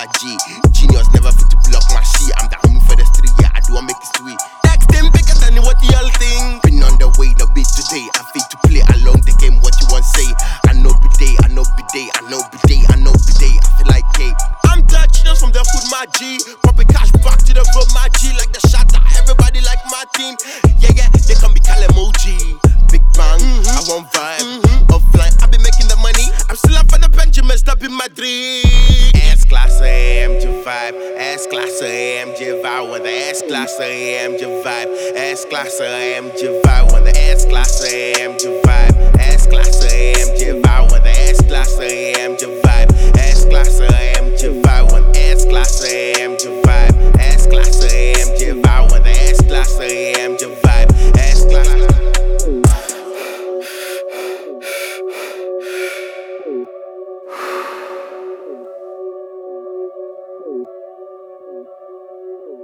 my G. Genius never fit to block my shit. I'm the homie for the street, yeah, I do I make it sweet. Next thing bigger than what y'all think. Been on the way, no beat today. I fit to play along the game, what you want say. I know be day, I know be day, I know be day, I know be day. I feel like K. I'm the genius from the hood, my G. Popping cash back to the road, my G. Like the shot, everybody like my team. Yeah, yeah, they can be call emoji. Big bang, I want vibe. Offline, I be making the money. I'm still up for the Benjamins, that be my dream. S-Class AMG vibe. S-Class AMG vibe. With the S-Class AMG vibe. S-Class AMG vibe. With the S-Class AMG